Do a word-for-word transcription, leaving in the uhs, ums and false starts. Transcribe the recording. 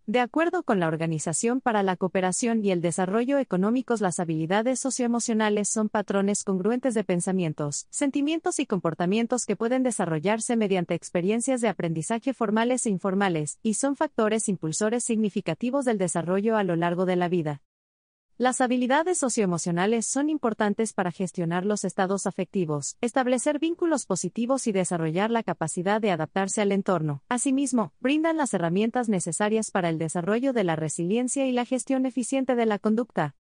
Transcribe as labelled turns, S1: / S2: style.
S1: De acuerdo con la Organización para la Cooperación y el Desarrollo Económicos, las habilidades socioemocionales son patrones congruentes de pensamientos, sentimientos y comportamientos que pueden desarrollarse mediante experiencias de aprendizaje formales e informales, y son factores impulsores significativos del desarrollo a lo largo de la vida. Las habilidades socioemocionales son importantes para gestionar los estados afectivos, establecer vínculos positivos y desarrollar la capacidad de adaptarse al entorno. Asimismo, brindan las herramientas necesarias para el desarrollo de la resiliencia y la gestión eficiente de la conducta.